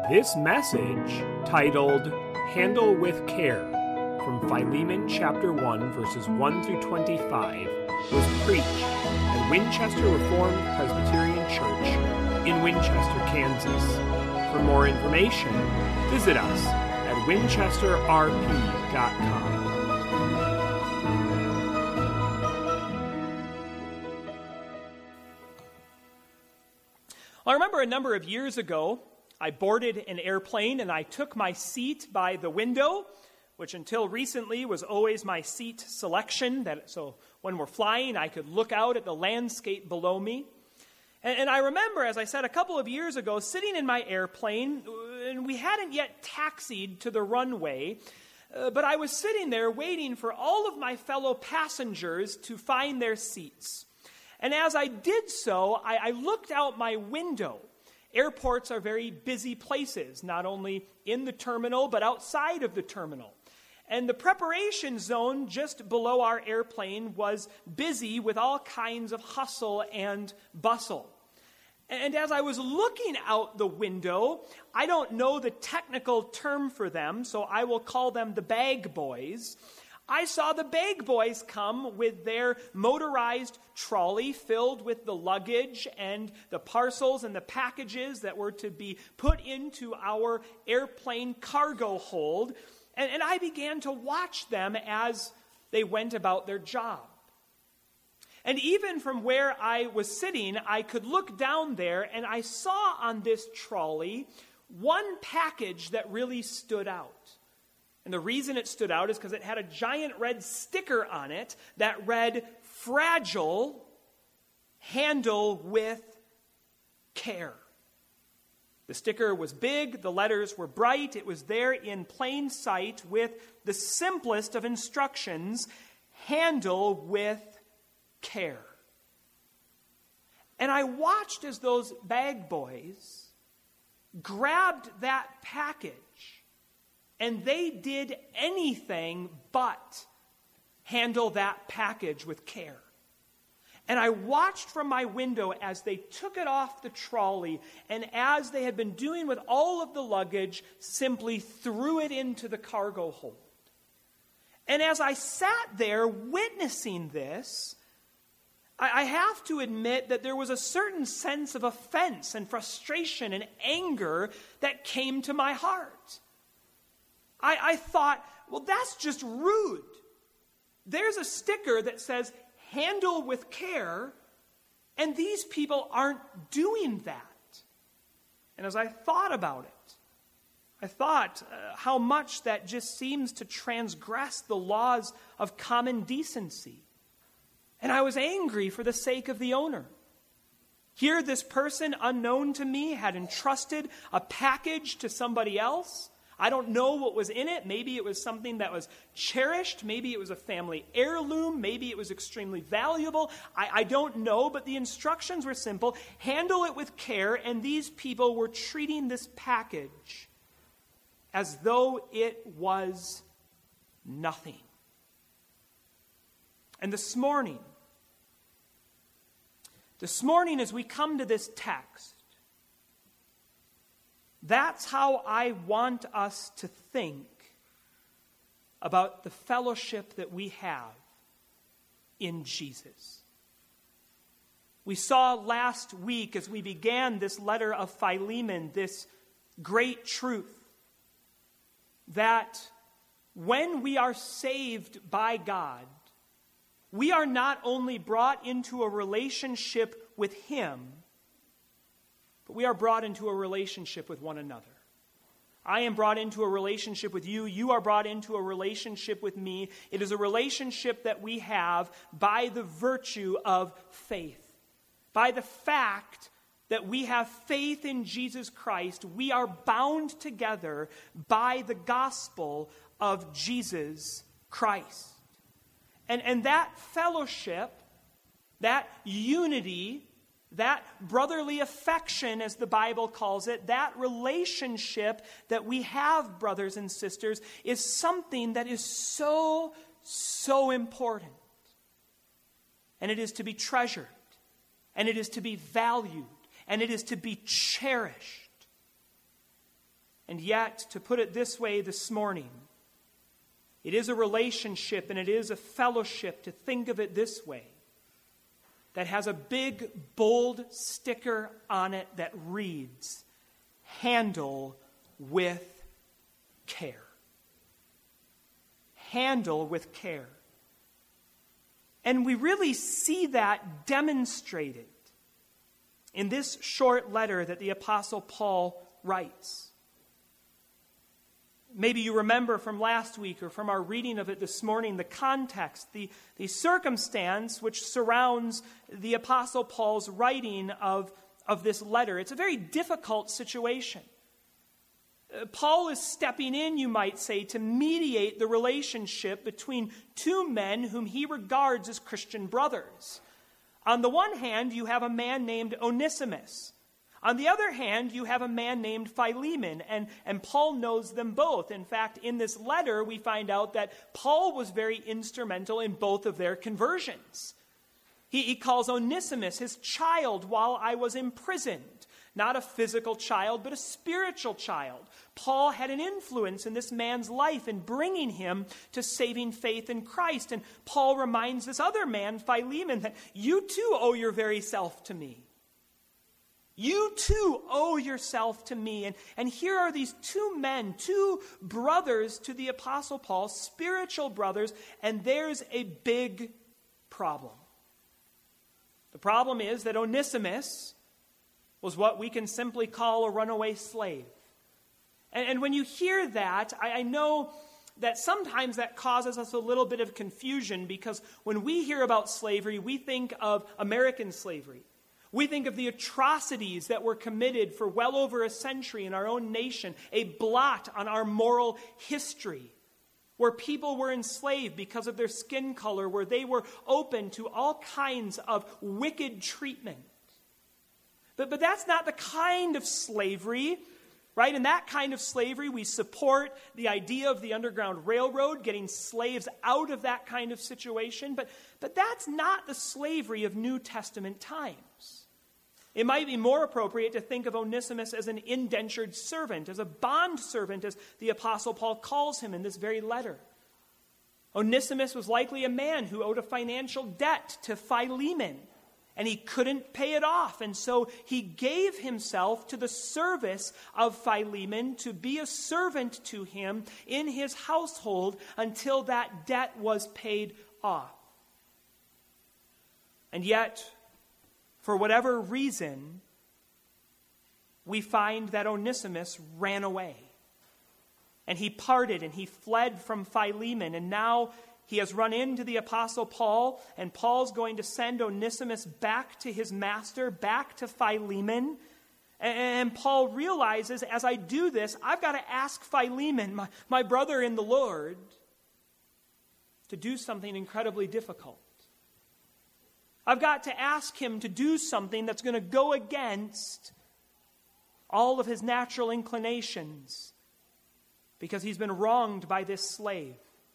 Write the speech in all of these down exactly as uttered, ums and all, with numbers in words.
This message, titled Handle with Care, from Philemon chapter one, verses one through twenty-five, was preached at Winchester Reformed Presbyterian Church in Winchester, Kansas. For more information, visit us at winchester r p dot com. I remember a number of years ago, I boarded an airplane and I took my seat by the window, which until recently was always my seat selection. That so when we're flying, I could look out at the landscape below me. And, and I remember, as I said a couple of years ago, sitting in my airplane, and we hadn't yet taxied to the runway, uh, but I was sitting there waiting for all of my fellow passengers to find their seats. And as I did so, I, I looked out my window. Airports are very busy places, not only in the terminal, but outside of the terminal. And the preparation zone just below our airplane was busy with all kinds of hustle and bustle. And as I was looking out the window, I don't know the technical term for them, so I will call them the bag boys. I saw the bag boys come with their motorized trolley filled with the luggage and the parcels and the packages that were to be put into our airplane cargo hold. And, and I began to watch them as they went about their job. And even from where I was sitting, I could look down there and I saw on this trolley one package that really stood out. And the reason it stood out is because it had a giant red sticker on it that read, "Fragile, handle with care." The sticker was big, the letters were bright, it was there in plain sight with the simplest of instructions: handle with care. And I watched as those bag boys grabbed that package. And they did anything but handle that package with care. And I watched from my window as they took it off the trolley, and as they had been doing with all of the luggage, simply threw it into the cargo hold. And as I sat there witnessing this, I, I have to admit that there was a certain sense of offense and frustration and anger that came to my heart. I, I thought, well, that's just rude. There's a sticker that says, handle with care, and these people aren't doing that. And as I thought about it, I thought uh, how much that just seems to transgress the laws of common decency. And I was angry for the sake of the owner. Here, this person, unknown to me, had entrusted a package to somebody else. I don't know what was in it. Maybe it was something that was cherished. Maybe it was a family heirloom. Maybe it was extremely valuable. I, I don't know, but the instructions were simple. Handle it with care, and these people were treating this package as though it was nothing. And this morning, this morning as we come to this text, that's how I want us to think about the fellowship that we have in Jesus. We saw last week as we began this letter of Philemon, this great truth, that when we are saved by God, we are not only brought into a relationship with Him, but we are brought into a relationship with one another. I am brought into a relationship with you. You are brought into a relationship with me. It is a relationship that we have by the virtue of faith. By the fact that we have faith in Jesus Christ, we are bound together by the gospel of Jesus Christ. And, and that fellowship, that unity, that brotherly affection, as the Bible calls it, that relationship that we have, brothers and sisters, is something that is so, so important. And it is to be treasured, and it is to be valued, and it is to be cherished. And yet, to put it this way this morning, it is a relationship and it is a fellowship, to think of it this way, that has a big, bold sticker on it that reads, handle with care. Handle with care. And we really see that demonstrated in this short letter that the Apostle Paul writes. Maybe you remember from last week or from our reading of it this morning, the context, the, the circumstance which surrounds the Apostle Paul's writing of, of this letter. It's a very difficult situation. Uh, Paul is stepping in, you might say, to mediate the relationship between two men whom he regards as Christian brothers. On the one hand, you have a man named Onesimus. On the other hand, you have a man named Philemon, and, and Paul knows them both. In fact, in this letter, we find out that Paul was very instrumental in both of their conversions. He, he calls Onesimus his child while I was imprisoned. Not a physical child, but a spiritual child. Paul had an influence in this man's life in bringing him to saving faith in Christ. And Paul reminds this other man, Philemon, that you too owe your very self to me. You too owe yourself to me. And, and here are these two men, two brothers to the Apostle Paul, spiritual brothers, and there's a big problem. The problem is that Onesimus was what we can simply call a runaway slave. And, and when you hear that, I, I know that sometimes that causes us a little bit of confusion, because when we hear about slavery, we think of American slavery. We think of the atrocities that were committed for well over a century in our own nation, a blot on our moral history, where people were enslaved because of their skin color, where they were open to all kinds of wicked treatment. But, but that's not the kind of slavery, right? In that kind of slavery, we support the idea of the Underground Railroad, getting slaves out of that kind of situation. But, but that's not the slavery of New Testament times. It might be more appropriate to think of Onesimus as an indentured servant, as a bond servant, as the Apostle Paul calls him in this very letter. Onesimus was likely a man who owed a financial debt to Philemon, and he couldn't pay it off. And so he gave himself to the service of Philemon to be a servant to him in his household until that debt was paid off. And yet, for whatever reason, we find that Onesimus ran away. And he parted and he fled from Philemon. And now he has run into the Apostle Paul, and Paul's going to send Onesimus back to his master, back to Philemon. And Paul realizes, as I do this, I've got to ask Philemon, my, my brother in the Lord, to do something incredibly difficult. I've got to ask him to do something that's going to go against all of his natural inclinations, because he's been wronged by this slave.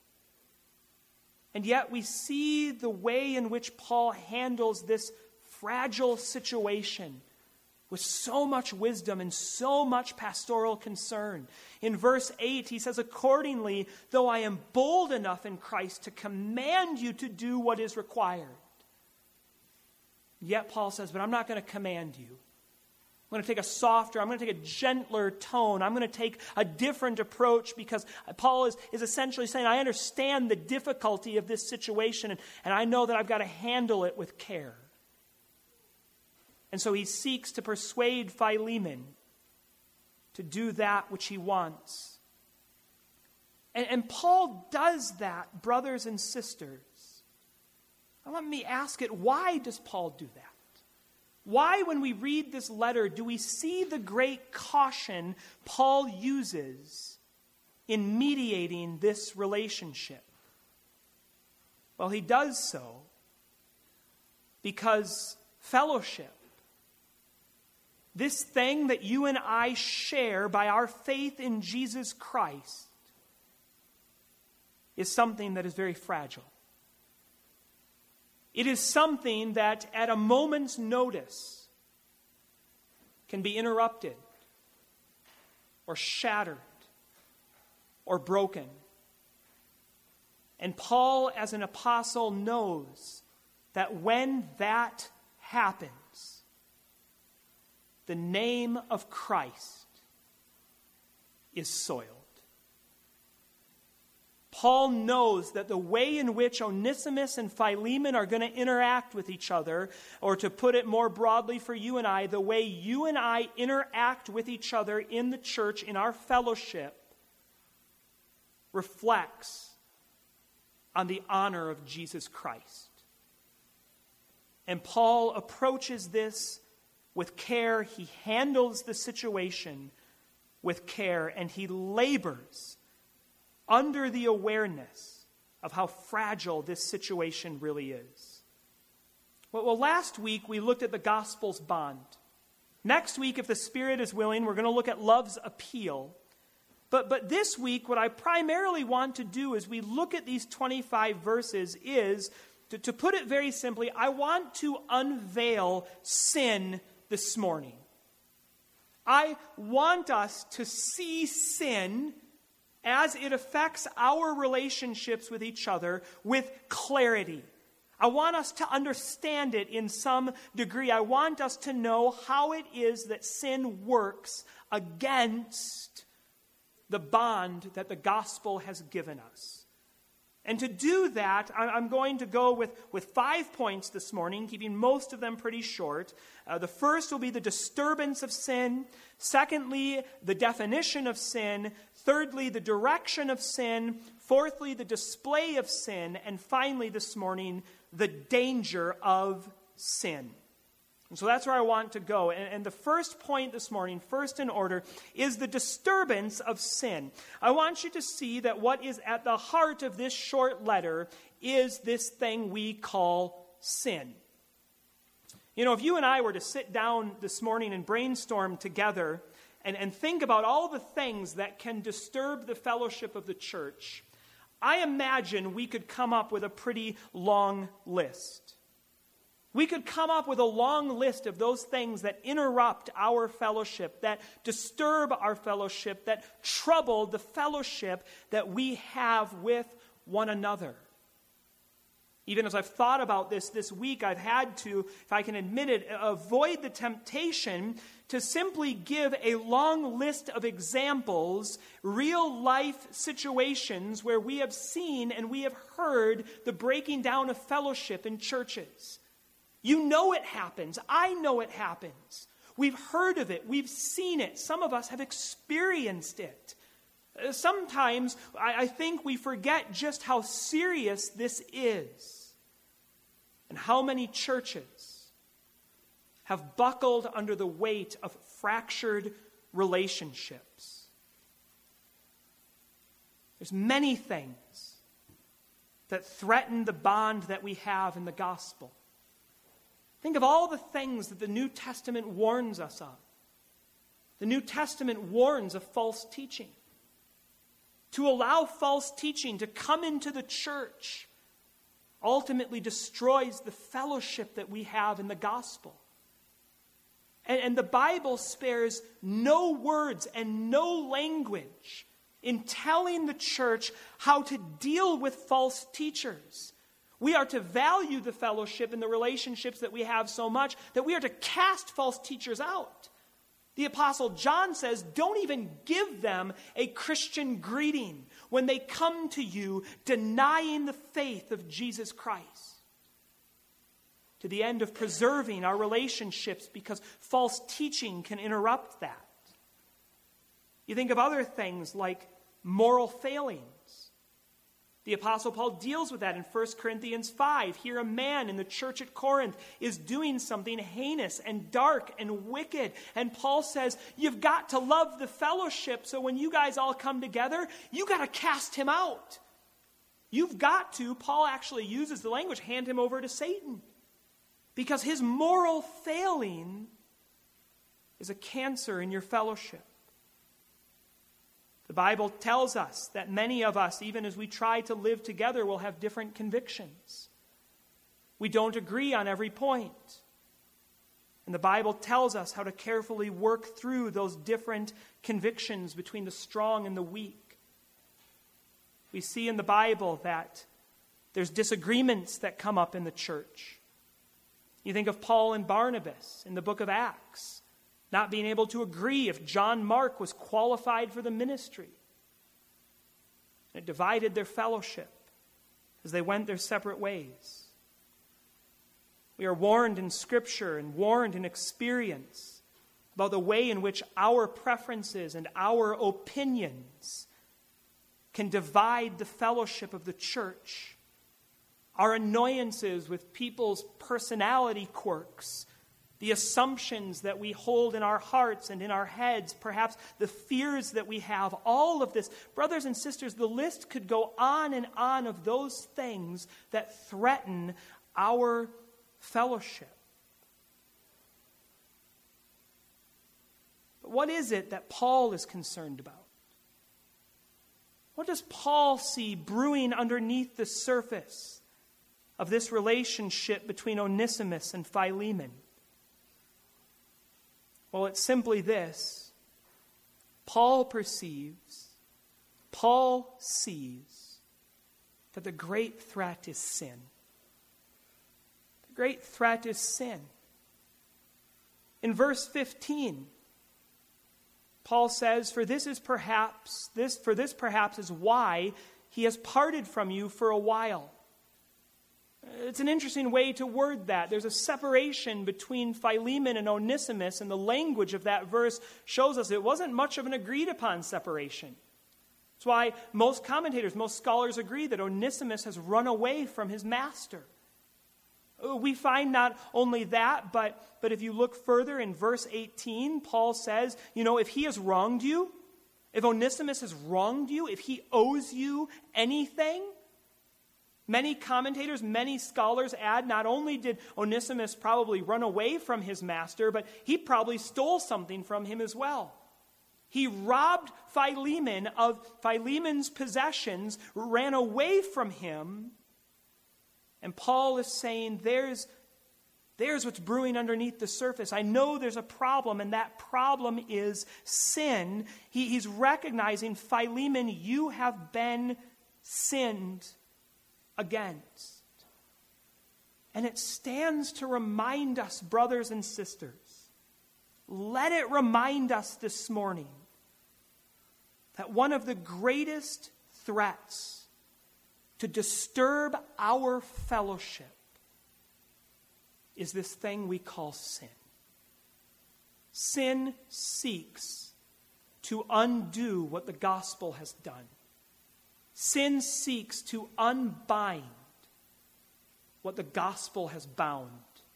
And yet we see the way in which Paul handles this fragile situation with so much wisdom and so much pastoral concern. In verse eight, he says, "Accordingly, though I am bold enough in Christ to command you to do what is required." Yet Paul says, but I'm not going to command you. I'm going to take a softer, I'm going to take a gentler tone. I'm going to take a different approach, because Paul is, is essentially saying, I understand the difficulty of this situation, and, and I know that I've got to handle it with care. And so he seeks to persuade Philemon to do that which he wants. And, and Paul does that, brothers and sisters. Now let me ask it, why does Paul do that? Why, when we read this letter, do we see the great caution Paul uses in mediating this relationship? Well, he does so because fellowship, this thing that you and I share by our faith in Jesus Christ, is something that is very fragile. It is something that at a moment's notice can be interrupted. or shattered or broken. And Paul, as an apostle, knows that when that happens, the name of Christ is soiled. Paul knows that the way in which Onesimus and Philemon are going to interact with each other, or to put it more broadly for you and I, the way you and I interact with each other in the church, in our fellowship, reflects on the honor of Jesus Christ. And Paul approaches this with care. He handles the situation with care, and he labors under the awareness of how fragile this situation really is. Well, well, last week we looked at the gospel's bond. Next week, if the Spirit is willing, we're going to look at love's appeal. But, but this week, what I primarily want to do as we look at these twenty-five verses is, to, to put it very simply, I want to unveil sin this morning. I want us to see sin as it affects our relationships with each other with clarity. I want us to understand it in some degree. I want us to know how it is that sin works against the bond that the gospel has given us. And to do that, I'm going to go with, with five points this morning, keeping most of them pretty short. Uh, the first will be the disturbance of sin. Secondly, the definition of sin. Thirdly, the direction of sin. Fourthly, the display of sin. And finally, this morning, the danger of sin. And so that's where I want to go. And, and the first point this morning, first in order, is the disturbance of sin. I want you to see that what is at the heart of this short letter is this thing we call sin. You know, if you and I were to sit down this morning and brainstorm together and, and think about all the things that can disturb the fellowship of the church, I imagine we could come up with a pretty long list. We could come up with a long list of those things that interrupt our fellowship, that disturb our fellowship, that trouble the fellowship that we have with one another. Even as I've thought about this this week, I've had to, if I can admit it, avoid the temptation to simply give a long list of examples, real life situations where we have seen and we have heard the breaking down of fellowship in churches. You know it happens. I know it happens. We've heard of it. We've seen it. Some of us have experienced it. Sometimes I think we forget just how serious this is and how many churches have buckled under the weight of fractured relationships. There's many things that threaten the bond that we have in the gospel. Think of all the things that the New Testament warns us of. The New Testament warns of false teaching. To allow false teaching to come into the church ultimately destroys the fellowship that we have in the gospel. And, and the Bible spares no words and no language in telling the church how to deal with false teachers. We are to value the fellowship and the relationships that we have so much that we are to cast false teachers out. The Apostle John says, don't even give them a Christian greeting when they come to you denying the faith of Jesus Christ. To the end of preserving our relationships because false teaching can interrupt that. You think of other things like moral failings. The Apostle Paul deals with that in First Corinthians five. Here a man in the church at Corinth is doing something heinous and dark and wicked. And Paul says, you've got to love the fellowship, so when you guys all come together, you got to cast him out. You've got to, Paul actually uses the language, hand him over to Satan. Because his moral failing is a cancer in your fellowship. The Bible tells us that many of us, even as we try to live together, will have different convictions. We don't agree on every point. And the Bible tells us how to carefully work through those different convictions between the strong and the weak. We see in the Bible that there's disagreements that come up in the church. You think of Paul and Barnabas in the book of Acts, not being able to agree if John Mark was qualified for the ministry. It divided their fellowship as they went their separate ways. We are warned in Scripture and warned in experience about the way in which our preferences and our opinions can divide the fellowship of the church. Our annoyances with people's personality quirks, the assumptions that we hold in our hearts and in our heads, perhaps the fears that we have, all of this. Brothers and sisters, the list could go on and on of those things that threaten our fellowship. But what is it that Paul is concerned about? What does Paul see brewing underneath the surface of this relationship between Onesimus and Philemon? Well, it's simply this. Paul perceives, Paul sees that the great threat is sin. The great threat is sin. In verse fifteen, Paul says, For this is perhaps this for this perhaps is why he has parted from you for a while. It's an interesting way to word that. There's a separation between Philemon and Onesimus, and the language of that verse shows us it wasn't much of an agreed upon separation. That's why most commentators, most scholars agree that Onesimus has run away from his master. We find not only that, but, but if you look further in verse eighteen, Paul says, you know, if he has wronged you, if Onesimus has wronged you, if he owes you anything, many commentators, many scholars add, not only did Onesimus probably run away from his master, but he probably stole something from him as well. He robbed Philemon of Philemon's possessions, ran away from him. And Paul is saying, there's, there's what's brewing underneath the surface. I know there's a problem, and that problem is sin. He, he's recognizing, Philemon, you have been sinned against. And it stands to remind us, brothers and sisters, let it remind us this morning that one of the greatest threats to disturb our fellowship is this thing we call sin. Sin seeks to undo what the gospel has done. Sin seeks to unbind what the gospel has bound.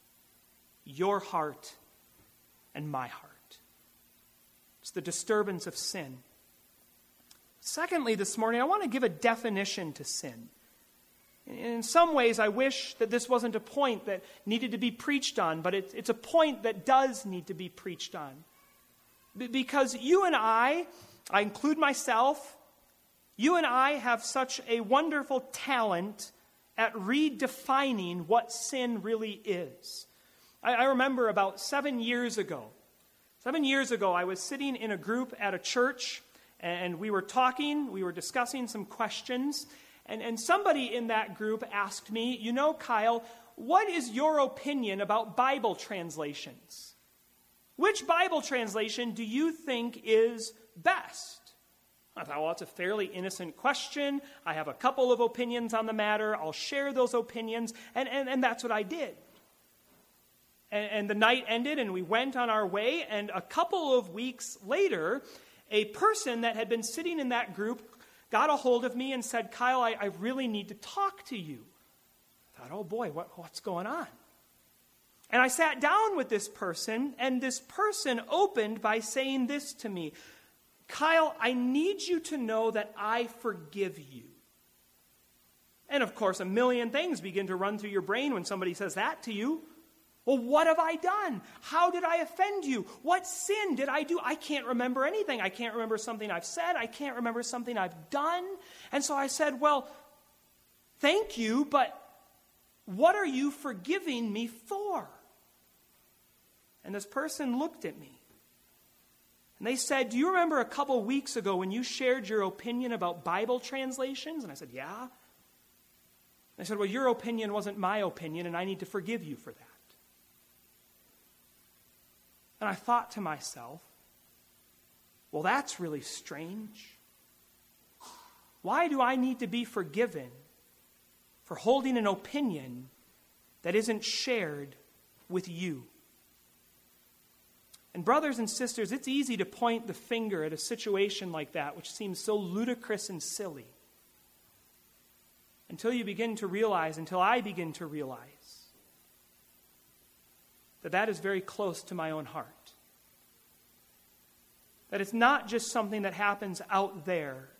Your heart and my heart. It's the disturbance of sin. Secondly, this morning, I want to give a definition to sin. In some ways, I wish that this wasn't a point that needed to be preached on, but it, it's a point that does need to be preached on. B- because you and I, I include myself, you and I have such a wonderful talent at redefining what sin really is. I, I remember about seven years ago, seven years ago, I was sitting in a group at a church, and we were talking, we were discussing some questions, and, and somebody in that group asked me, you know, Kyle, what is your opinion about Bible translations? Which Bible translation do you think is best? I thought, well, it's a fairly innocent question. I have a couple of opinions on the matter. I'll share those opinions, and, and, and that's what I did. And, and the night ended, and we went on our way, and a couple of weeks later, a person that had been sitting in that group got a hold of me and said, Kyle, I, I really need to talk to you. I thought, oh boy, what, what's going on? And I sat down with this person, and this person opened by saying this to me, Kyle, I need you to know that I forgive you. And of course, a million things begin to run through your brain when somebody says that to you. Well, what have I done? How did I offend you? What sin did I do? I can't remember anything. I can't remember something I've said. I can't remember something I've done. And so I said, well, thank you, but what are you forgiving me for? And this person looked at me. And they said, do you remember a couple weeks ago when you shared your opinion about Bible translations? And I said, yeah. And I said, well, your opinion wasn't my opinion, and I need to forgive you for that. And I thought to myself, well, that's really strange. Why do I need to be forgiven for holding an opinion that isn't shared with you? And brothers and sisters, it's easy to point the finger at a situation like that, which seems so ludicrous and silly, until you begin to realize, until I begin to realize, that that is very close to my own heart. That it's not just something that happens out there.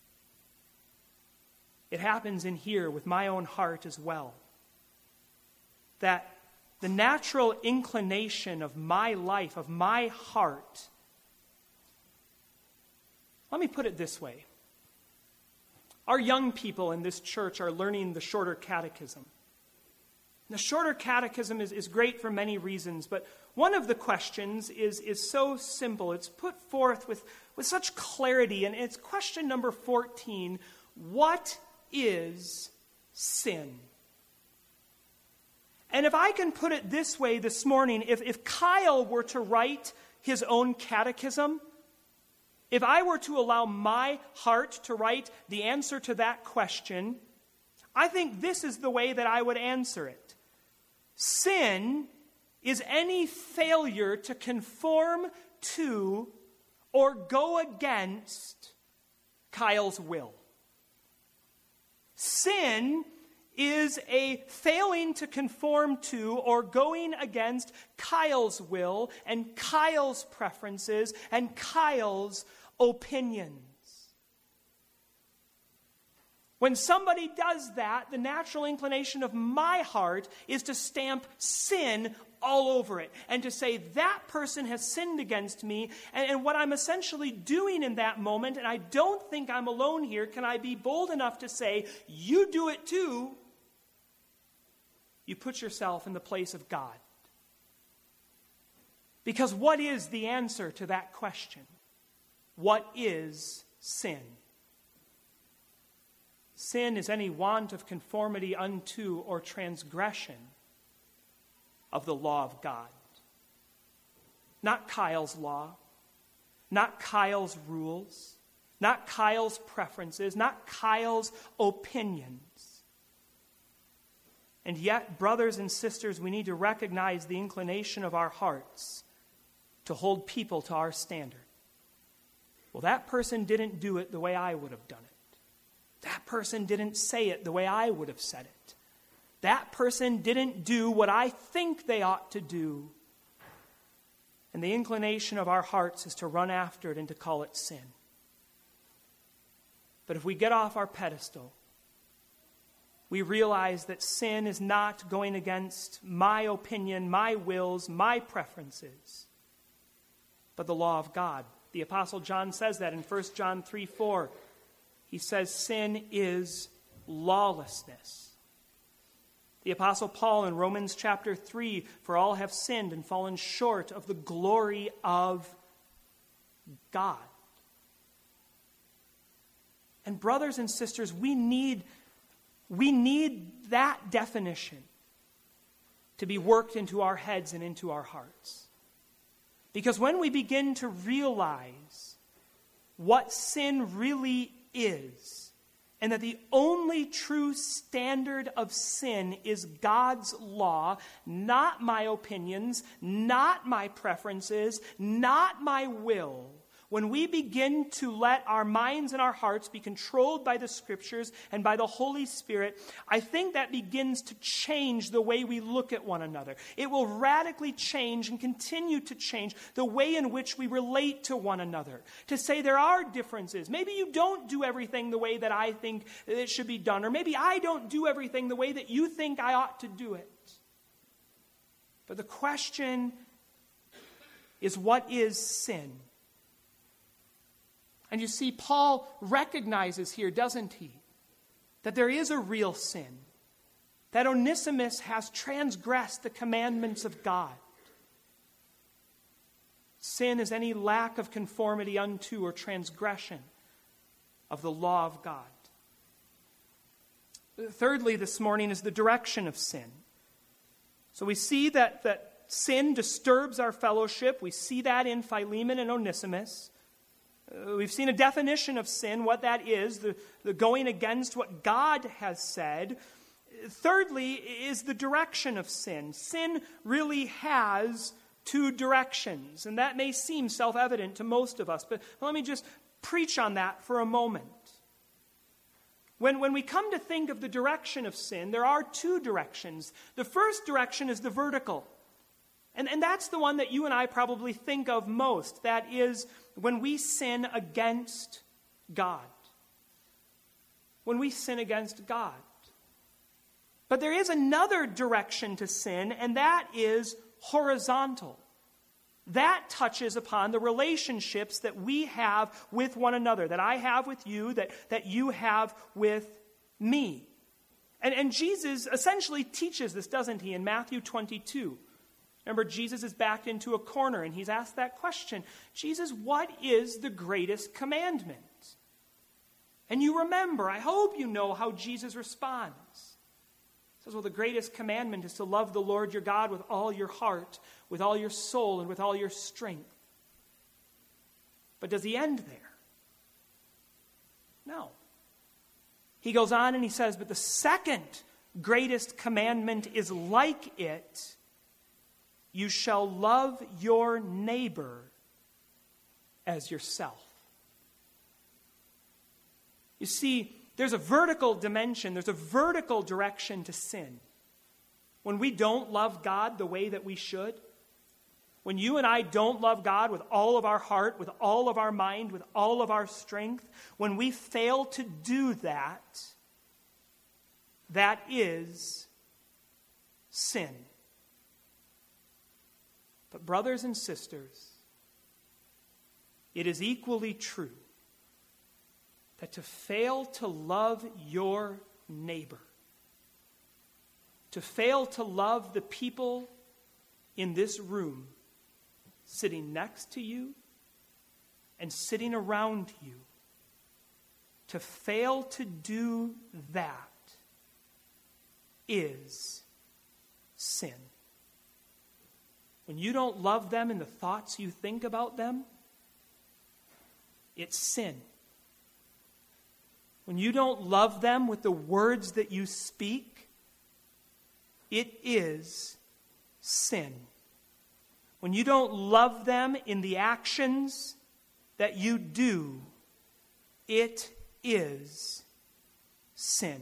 It happens in here with my own heart as well. That the natural inclination of my life, of my heart, let me put it this way. Our young people in this church are learning the Shorter Catechism. The Shorter Catechism is, is great for many reasons, but one of the questions is, is so simple. It's put forth with, with such clarity, and it's question number fourteen. What is sin? And if I can put it this way this morning, if, if Kyle were to write his own catechism, if I were to allow my heart to write the answer to that question, I think this is the way that I would answer it. Sin is any failure to conform to or go against Kyle's will. Sin is a failing to conform to or going against Kyle's will and Kyle's preferences and Kyle's opinions. When somebody does that, the natural inclination of my heart is to stamp sin all over it and to say that person has sinned against me. And, and what I'm essentially doing in that moment, and I don't think I'm alone here, can I be bold enough to say, you do it too? You put yourself in the place of God. Because what is the answer to that question? What is sin? Sin is any want of conformity unto or transgression of the law of God. Not Kyle's law, not Kyle's rules, not Kyle's preferences, not Kyle's opinions. And yet, brothers and sisters, we need to recognize the inclination of our hearts to hold people to our standard. Well, that person didn't do it the way I would have done it. That person didn't say it the way I would have said it. That person didn't do what I think they ought to do. And the inclination of our hearts is to run after it and to call it sin. But if we get off our pedestal, we realize that sin is not going against my opinion, my wills, my preferences, but the law of God. The Apostle John says that in First John three four. He says sin is lawlessness. The Apostle Paul in Romans chapter three, for all have sinned and fallen short of the glory of God. And brothers and sisters, we need, we need that definition to be worked into our heads and into our hearts. Because when we begin to realize what sin really is, and that the only true standard of sin is God's law, not my opinions, not my preferences, not my will, when we begin to let our minds and our hearts be controlled by the Scriptures and by the Holy Spirit, I think that begins to change the way we look at one another. It will radically change and continue to change the way in which we relate to one another. To say there are differences. Maybe you don't do everything the way that I think it should be done, or maybe I don't do everything the way that you think I ought to do it. But the question is, what is sin? And you see, Paul recognizes here, doesn't he, that there is a real sin, that Onesimus has transgressed the commandments of God. Sin is any lack of conformity unto or transgression of the law of God. Thirdly, this morning is the direction of sin. So we see that, that sin disturbs our fellowship. We see that in Philemon and Onesimus. Uh, we've seen a definition of sin, what that is, the, the going against what God has said. Thirdly is the direction of sin. Sin really has two directions, and that may seem self-evident to most of us, but let me just preach on that for a moment. When, when we come to think of the direction of sin, there are two directions. The first direction is the vertical. And, and that's the one that you and I probably think of most. That is when we sin against God. When we sin against God. But there is another direction to sin, and that is horizontal. That touches upon the relationships that we have with one another, that I have with you, that, that you have with me. And, and Jesus essentially teaches this, doesn't he, in Matthew twenty-two. Remember, Jesus is backed into a corner, and he's asked that question. Jesus, what is the greatest commandment? And you remember, I hope you know how Jesus responds. He says, well, the greatest commandment is to love the Lord your God with all your heart, with all your soul, and with all your strength. But does he end there? No. He goes on and he says, but the second greatest commandment is like it. You shall love your neighbor as yourself. You see, there's a vertical dimension, there's a vertical direction to sin. When we don't love God the way that we should, when you and I don't love God with all of our heart, with all of our mind, with all of our strength, when we fail to do that, that is sin. But brothers and sisters, it is equally true that to fail to love your neighbor, to fail to love the people in this room sitting next to you and sitting around you, to fail to do that is sin. When you don't love them in the thoughts you think about them, it's sin. When you don't love them with the words that you speak, it is sin. When you don't love them in the actions that you do, it is sin.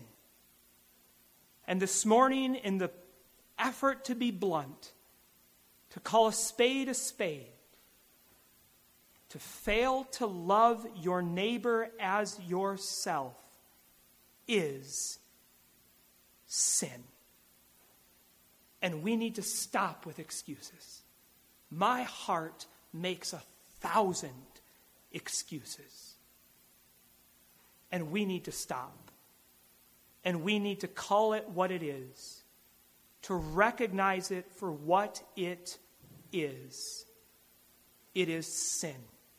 And this morning, in the effort to be blunt, to call a spade a spade, to fail to love your neighbor as yourself is sin. And we need to stop with excuses. My heart makes a thousand excuses. And we need to stop. And we need to call it what it is. To recognize it for what it is. It is sin.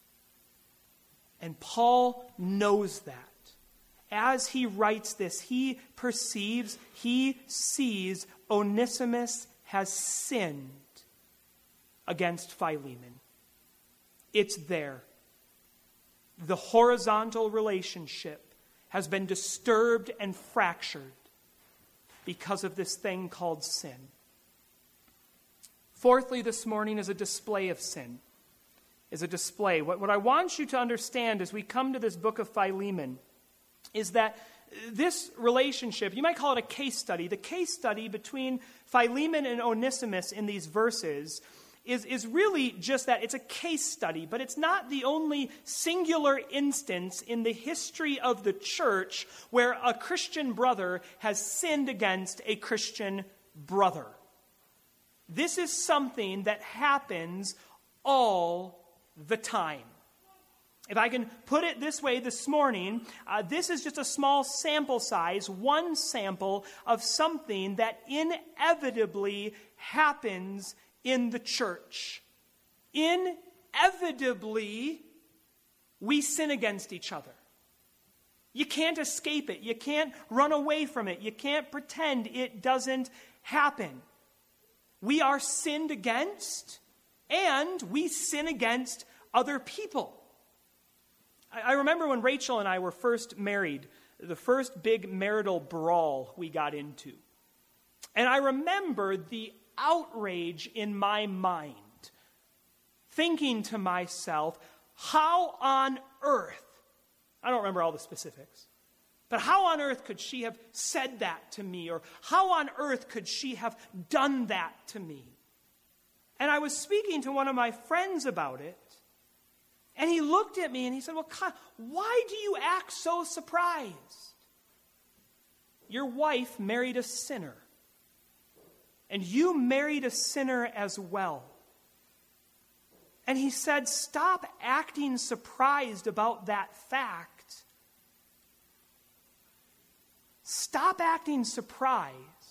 And Paul knows that. As he writes this, he perceives, he sees Onesimus has sinned against Philemon. It's there. The horizontal relationship has been disturbed and fractured because of this thing called sin. Fourthly, this morning is a display of sin. Is a display. What, what I want you to understand as we come to this book of Philemon is that this relationship, you might call it a case study, the case study between Philemon and Onesimus in these verses is, is really just that. It's a case study, but it's not the only singular instance in the history of the church where a Christian brother has sinned against a Christian brother. This is something that happens all the time. If I can put it this way this morning, uh, this is just a small sample size, one sample of something that inevitably happens in the church. Inevitably. inevitably we sin against each other. You can't escape it. You can't run away from it. You can't pretend it doesn't happen. We are sinned against, and we sin against other people. I, I remember when Rachel and I were first married, the first big marital brawl we got into. And I remember the outrage in my mind, thinking to myself, how on earth, I don't remember all the specifics, but how on earth could she have said that to me? Or how on earth could she have done that to me? And I was speaking to one of my friends about it, and he looked at me and he said, well, Kyle, why do you act so surprised? Your wife married a sinner, and you married a sinner as well. And he said, stop acting surprised about that fact. Stop acting surprised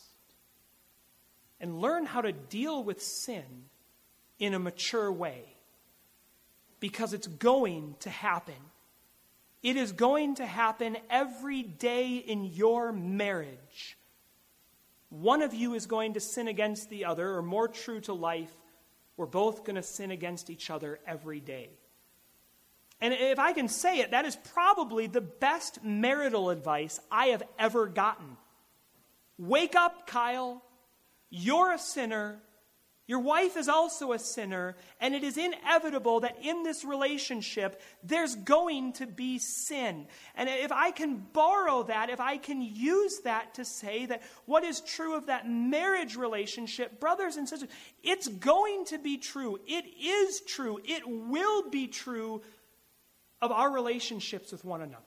and learn how to deal with sin in a mature way, because it's going to happen. It is going to happen every day in your marriage. One of you is going to sin against the other, or more true to life, we're both going to sin against each other every day. And if I can say it, that is probably the best marital advice I have ever gotten. Wake up, Kyle. You're a sinner. Your wife is also a sinner. And it is inevitable that in this relationship, there's going to be sin. And if I can borrow that, if I can use that to say that what is true of that marriage relationship, brothers and sisters, it's going to be true. It is true. It will be true of our relationships with one another.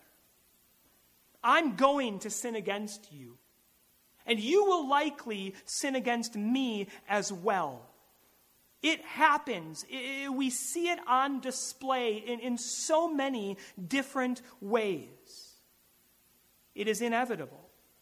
I'm going to sin against you. And you will likely sin against me as well. It happens. It, we see it on display in, in so many different ways. It is inevitable.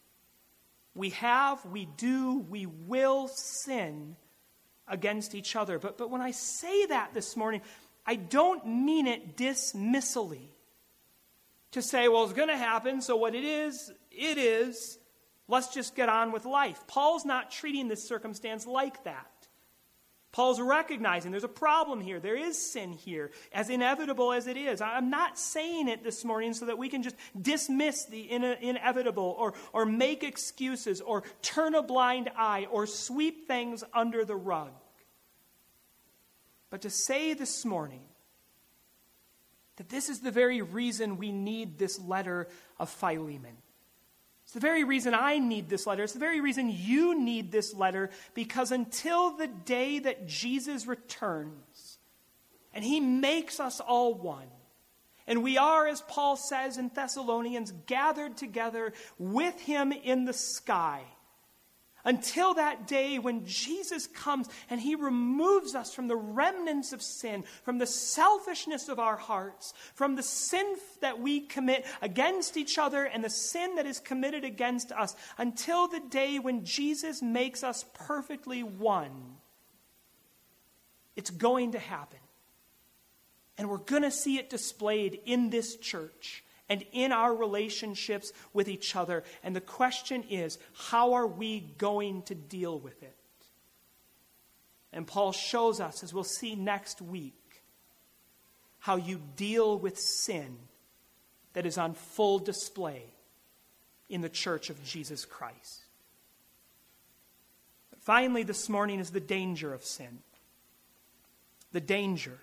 We have, we do, we will sin against each other. But, but when I say that this morning, I don't mean it dismissally. To say, well, it's going to happen, so what it is, it is. Let's just get on with life. Paul's not treating this circumstance like that. Paul's recognizing there's a problem here. There is sin here, as inevitable as it is. I'm not saying it this morning so that we can just dismiss the in- inevitable or, or make excuses or turn a blind eye or sweep things under the rug. But to say this morning that this is the very reason we need this letter of Philemon. It's the very reason I need this letter. It's the very reason you need this letter, because until the day that Jesus returns and he makes us all one, and we are, as Paul says in Thessalonians, gathered together with him in the sky, until that day when Jesus comes and he removes us from the remnants of sin, from the selfishness of our hearts, from the sin that we commit against each other and the sin that is committed against us, until the day when Jesus makes us perfectly one, it's going to happen. And we're going to see it displayed in this church and in our relationships with each other. And the question is, how are we going to deal with it? And Paul shows us, as we'll see next week, how you deal with sin that is on full display in the church of Jesus Christ. But finally, this morning is the danger of sin. The danger.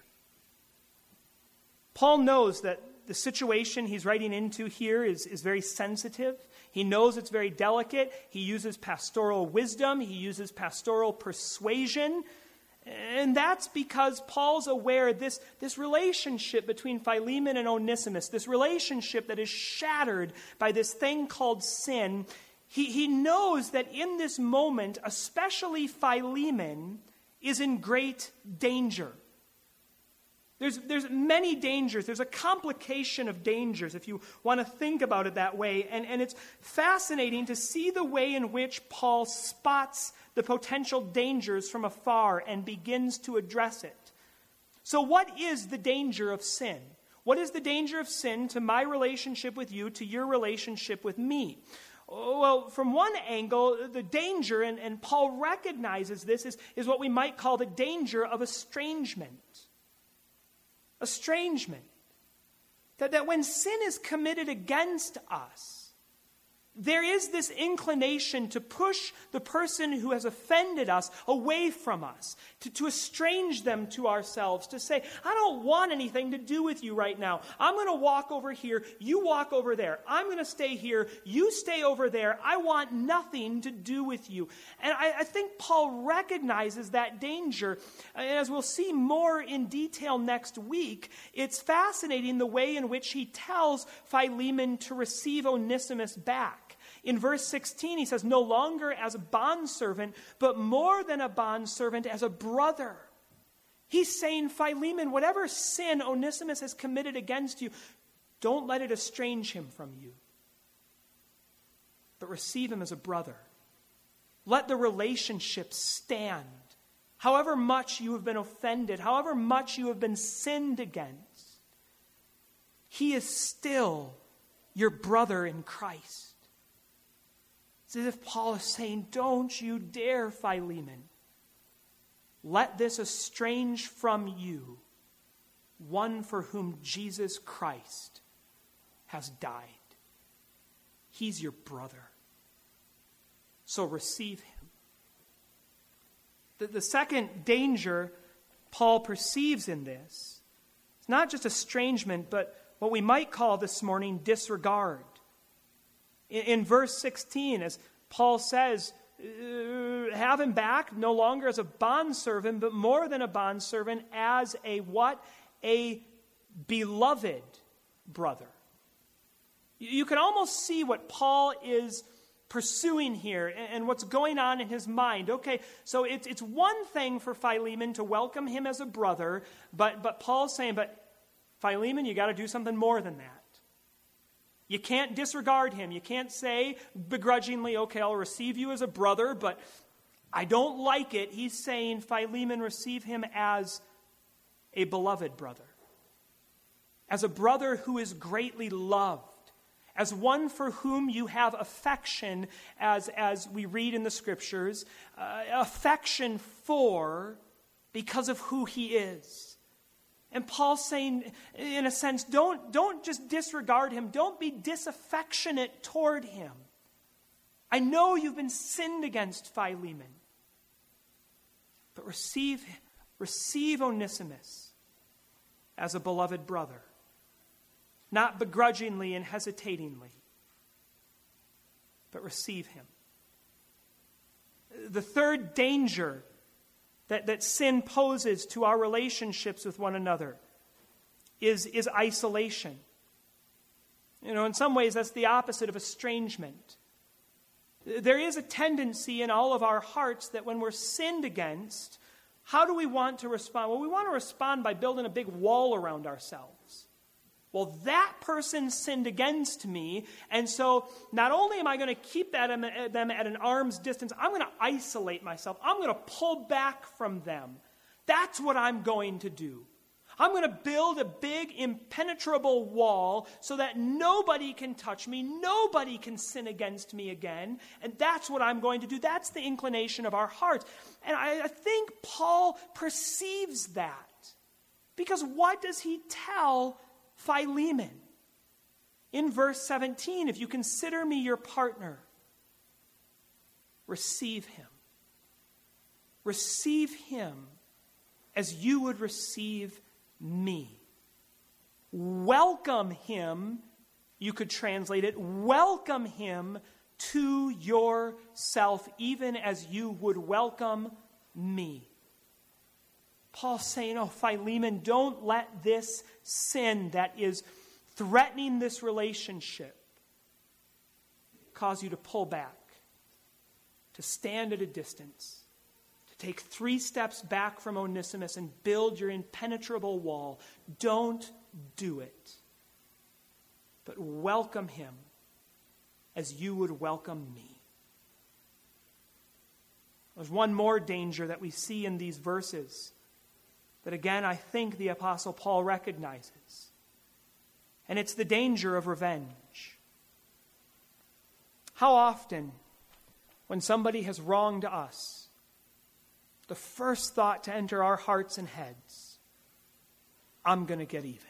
Paul knows that the situation he's writing into here is, is very sensitive. He knows it's very delicate. He uses pastoral wisdom. He uses pastoral persuasion. And that's because Paul's aware this, this relationship between Philemon and Onesimus, this relationship that is shattered by this thing called sin, he, he knows that in this moment, especially Philemon is in great danger. There's, there's many dangers. There's a complication of dangers, if you want to think about it that way. And, and it's fascinating to see the way in which Paul spots the potential dangers from afar and begins to address it. So what is the danger of sin? What is the danger of sin to my relationship with you, to your relationship with me? Well, from one angle, the danger, and, and Paul recognizes this, is, is what we might call the danger of estrangement. Estrangement. That, that when sin is committed against us, there is this inclination to push the person who has offended us away from us, to, to estrange them to ourselves, to say, I don't want anything to do with you right now. I'm going to walk over here, you walk over there. I'm going to stay here, you stay over there. I want nothing to do with you. And I, I think Paul recognizes that danger. And as we'll see more in detail next week, it's fascinating the way in which he tells Philemon to receive Onesimus back. In verse sixteen, he says, no longer as a bondservant, but more than a bondservant, as a brother. He's saying, Philemon, whatever sin Onesimus has committed against you, don't let it estrange him from you, but receive him as a brother. Let the relationship stand. However much you have been offended, however much you have been sinned against, he is still your brother in Christ. It's as if Paul is saying, don't you dare, Philemon, let this estrange from you one for whom Jesus Christ has died. He's your brother. So receive him. The, the second danger Paul perceives in this is not just estrangement, but what we might call this morning disregard. In verse sixteen, as Paul says, have him back no longer as a bondservant, but more than a bondservant, as a what? A beloved brother. You can almost see what Paul is pursuing here and what's going on in his mind. Okay, so it's, it's one thing for Philemon to welcome him as a brother, but, but Paul's saying, but Philemon, you got to do something more than that. You can't disregard him. You can't say begrudgingly, okay, I'll receive you as a brother, but I don't like it. He's saying, Philemon, receive him as a beloved brother, as a brother who is greatly loved, as one for whom you have affection, as, as we read in the Scriptures, uh, affection for because of who he is. And Paul's saying, in a sense, don't, don't just disregard him. Don't be disaffectionate toward him. I know you've been sinned against, Philemon. But receive, receive Onesimus as a beloved brother. Not begrudgingly and hesitatingly, but receive him. The third danger That, that sin poses to our relationships with one another is, is isolation. You know, in some ways, that's the opposite of estrangement. There is a tendency in all of our hearts that when we're sinned against, how do we want to respond? Well, we want to respond by building a big wall around ourselves. Well, that person sinned against me, and so not only am I going to keep that, them at an arm's distance, I'm going to isolate myself. I'm going to pull back from them. That's what I'm going to do. I'm going to build a big, impenetrable wall so that nobody can touch me, nobody can sin against me again, and that's what I'm going to do. That's the inclination of our hearts. And I, I think Paul perceives that, because what does he tell Philemon? In verse seventeen, if you consider me your partner, receive him. Receive him as you would receive me. Welcome him, you could translate it, welcome him to yourself, even as you would welcome me. Paul's saying, oh, Philemon, don't let this sin that is threatening this relationship cause you to pull back, to stand at a distance, to take three steps back from Onesimus and build your impenetrable wall. Don't do it, but welcome him as you would welcome me. There's one more danger that we see in these verses. that again I think the Apostle Paul recognizes. And it's the danger of revenge. How often, when somebody has wronged us, the first thought to enter our hearts and heads, I'm going to get even.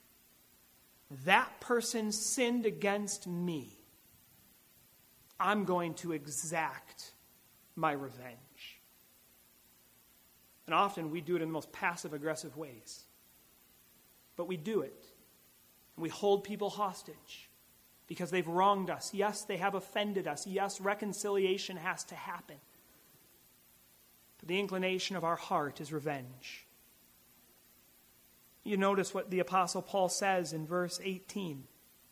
That person sinned against me. I'm going to exact my revenge. And often we do it in the most passive-aggressive ways. But we do it. And we hold people hostage because they've wronged us. Yes, they have offended us. Yes, reconciliation has to happen. But the inclination of our heart is revenge. You notice what the Apostle Paul says in verse eighteen.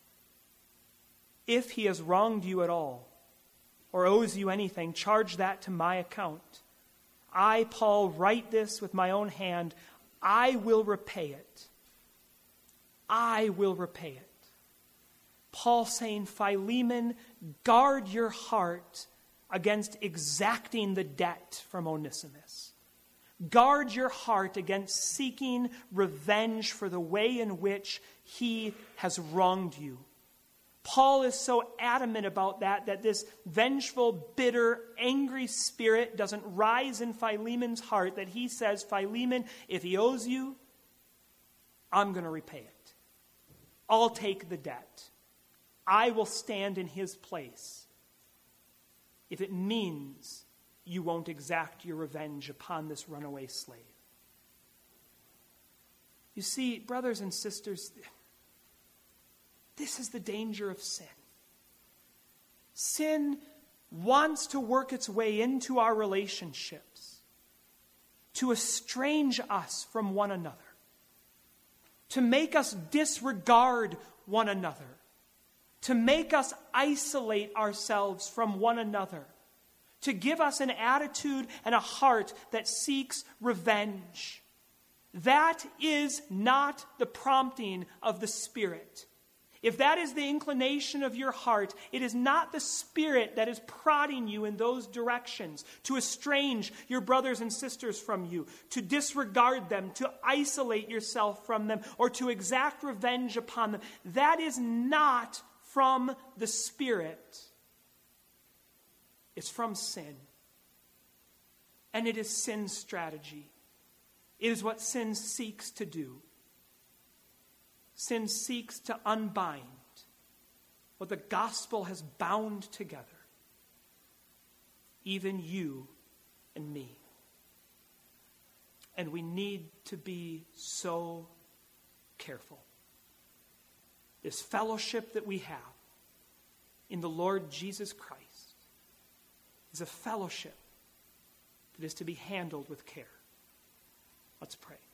If he has wronged you at all, or owes you anything, charge that to my account. I, Paul, write this with my own hand. I will repay it. I will repay it. Paul saying, Philemon, guard your heart against exacting the debt from Onesimus. Guard your heart against seeking revenge for the way in which he has wronged you. Paul is so adamant about that, that this vengeful, bitter, angry spirit doesn't rise in Philemon's heart, that he says, Philemon, if he owes you, I'm going to repay it. I'll take the debt. I will stand in his place if it means you won't exact your revenge upon this runaway slave. You see, brothers and sisters, this is the danger of sin. Sin wants to work its way into our relationships, to estrange us from one another, to make us disregard one another, to make us isolate ourselves from one another, to give us an attitude and a heart that seeks revenge. That is not the prompting of the Spirit. If that is the inclination of your heart, it is not the Spirit that is prodding you in those directions, to estrange your brothers and sisters from you, to disregard them, to isolate yourself from them, or to exact revenge upon them. That is not from the Spirit. It's from sin. And it is sin's strategy. It is what sin seeks to do. Sin seeks to unbind what the gospel has bound together, even you and me. And we need to be so careful. This fellowship that we have in the Lord Jesus Christ is a fellowship that is to be handled with care. Let's pray.